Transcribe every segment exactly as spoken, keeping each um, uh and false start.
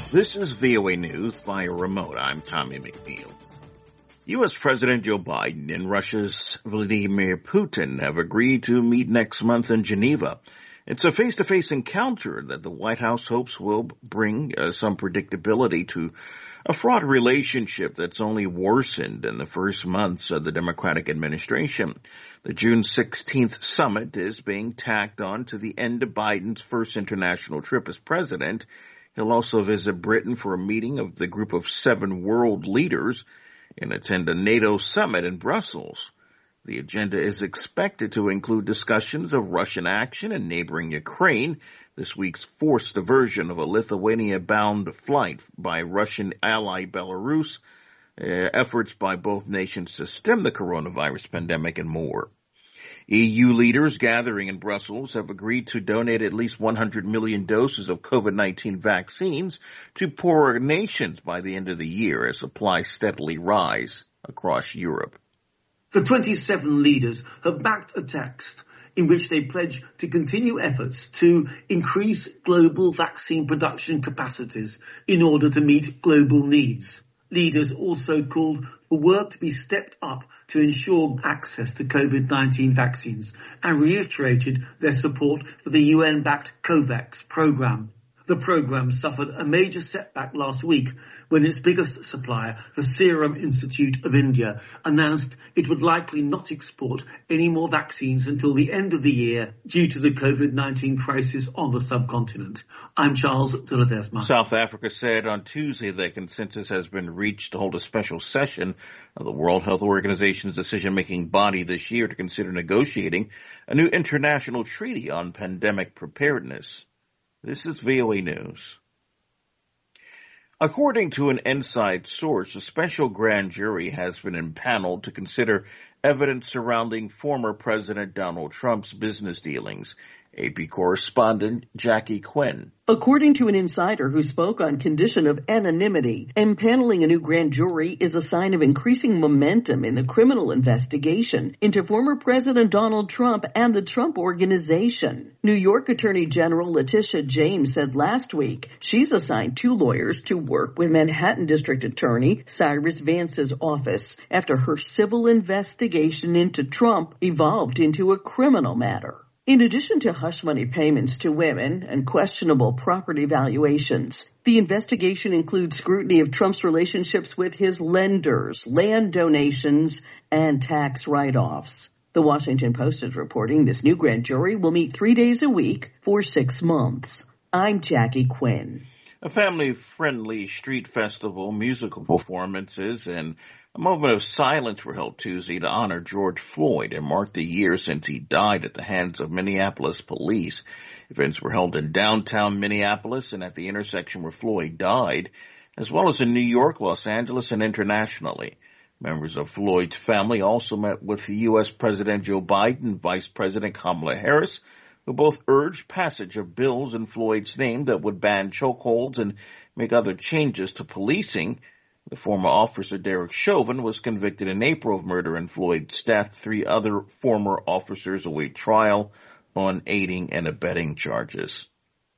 This is V O A News via remote. I'm Tommy McNeil. U S. President Joe Biden and Russia's Vladimir Putin have agreed to meet next month in Geneva. It's a face-to-face encounter that the White House hopes will bring uh, some predictability to a fraught relationship that's only worsened in the first months of the Democratic administration. The June sixteenth summit is being tacked on to the end of Biden's first international trip as president. He'll also visit Britain for a meeting of the group of seven world leaders and attend a NATO summit in Brussels. The agenda is expected to include discussions of Russian action in neighboring Ukraine, this week's forced diversion of a Lithuania-bound flight by Russian ally Belarus, uh, efforts by both nations to stem the coronavirus pandemic, and more. E U leaders gathering in Brussels have agreed to donate at least one hundred million doses of COVID nineteen vaccines to poorer nations by the end of the year as supplies steadily rise across Europe. The twenty-seven leaders have backed a text in which they pledge to continue efforts to increase global vaccine production capacities in order to meet global needs. Leaders also called for work to be stepped up to ensure access to COVID nineteen vaccines and reiterated their support for the U N-backed COVAX program. The program suffered a major setback last week when its biggest supplier, the Serum Institute of India, announced it would likely not export any more vaccines until the end of the year due to the COVID nineteen crisis on the subcontinent. I'm Charles de Ledesma. South Africa said on Tuesday that consensus has been reached to hold a special session of the World Health Organization's decision-making body this year to consider negotiating a new international treaty on pandemic preparedness. This is V O A News. According to an inside source, a special grand jury has been impaneled to consider evidence surrounding former President Donald Trump's business dealings. A P correspondent Jackie Quinn. According to an insider who spoke on condition of anonymity, impaneling a new grand jury is a sign of increasing momentum in the criminal investigation into former President Donald Trump and the Trump Organization. New York Attorney General Letitia James said last week she's assigned two lawyers to work with Manhattan District Attorney Cyrus Vance's office after her civil investigation into Trump evolved into a criminal matter. In addition to hush money payments to women and questionable property valuations, the investigation includes scrutiny of Trump's relationships with his lenders, land donations, and tax write-offs. The Washington Post is reporting this new grand jury will meet three days a week for six months. I'm Jackie Quinn. A family-friendly street festival, musical performances, and a moment of silence were held Tuesday to honor George Floyd and mark the year since he died at the hands of Minneapolis police. Events were held in downtown Minneapolis and at the intersection where Floyd died, as well as in New York, Los Angeles, and internationally. Members of Floyd's family also met with the U S. President Joe Biden and Vice President Kamala Harris, who both urged passage of bills in Floyd's name that would ban chokeholds and make other changes to policing. The former officer Derek Chauvin was convicted in April of murder in Floyd's death. Three other former officers await trial on aiding and abetting charges.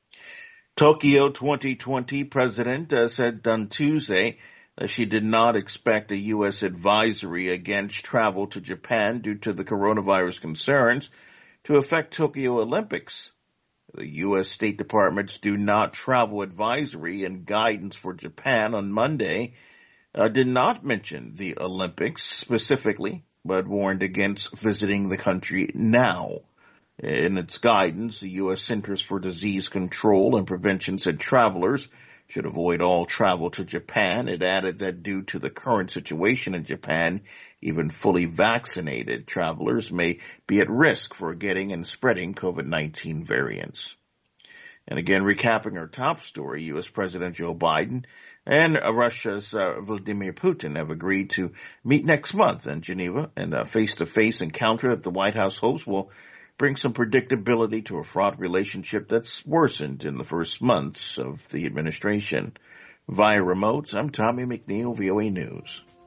Tokyo twenty twenty president uh, said on Tuesday that she did not expect a U S advisory against travel to Japan due to the coronavirus concerns to affect Tokyo Olympics. The U S. State Department's do not travel advisory and guidance for Japan on Monday Uh, did not mention the Olympics specifically, but warned against visiting the country now. In its guidance, the U S. Centers for Disease Control and Prevention said travelers should avoid all travel to Japan. It added that due to the current situation in Japan, even fully vaccinated travelers may be at risk for getting and spreading COVID nineteen variants. And again, recapping our top story, U S. President Joe Biden and uh, Russia's uh, Vladimir Putin have agreed to meet next month in Geneva, and a face-to-face encounter that the White House hopes will bring some predictability to a fraught relationship that's worsened in the first months of the administration. Via remote, I'm Tommy McNeil, V O A News.